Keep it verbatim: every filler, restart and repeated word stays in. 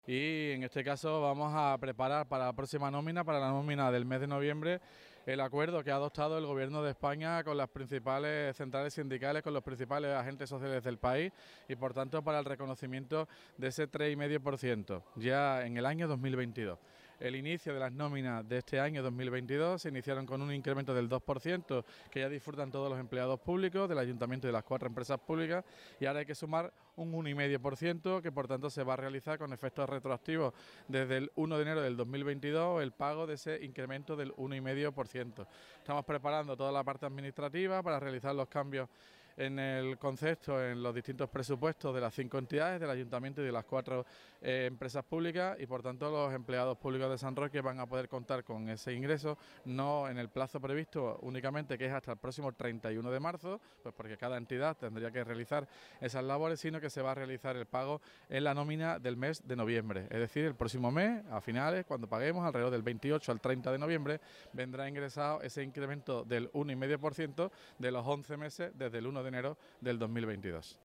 Y en este caso vamos a preparar para la próxima nómina, para la nómina del mes de noviembre, el acuerdo que ha adoptado el Gobierno de España con las principales centrales sindicales, con los principales agentes sociales del país y por tanto para el reconocimiento de ese tres coma cinco por ciento ya en el año dos mil veintidós. El inicio de las nóminas de este año dos mil veintidós se iniciaron con un incremento del dos por ciento que ya disfrutan todos los empleados públicos del Ayuntamiento y de las cuatro empresas públicas, y ahora hay que sumar un uno coma cinco por ciento que por tanto se va a realizar con efectos retroactivos desde el uno de enero del dos mil veintidós, el pago de ese incremento del uno coma cinco por ciento. Estamos preparando toda la parte administrativa para realizar los cambios en el concepto, en los distintos presupuestos de las cinco entidades, del Ayuntamiento y de las cuatro eh, empresas públicas, y por tanto los empleados públicos de San Roque van a poder contar con ese ingreso, no en el plazo previsto únicamente, que es hasta el próximo treinta y uno de marzo, pues porque cada entidad tendría que realizar esas labores, sino que se va a realizar el pago en la nómina del mes de noviembre, es decir, el próximo mes, a finales, cuando paguemos, alrededor del veintiocho al treinta de noviembre, vendrá ingresado ese incremento del uno coma cinco por ciento de los once meses desde el uno de enero del dos mil veintidós.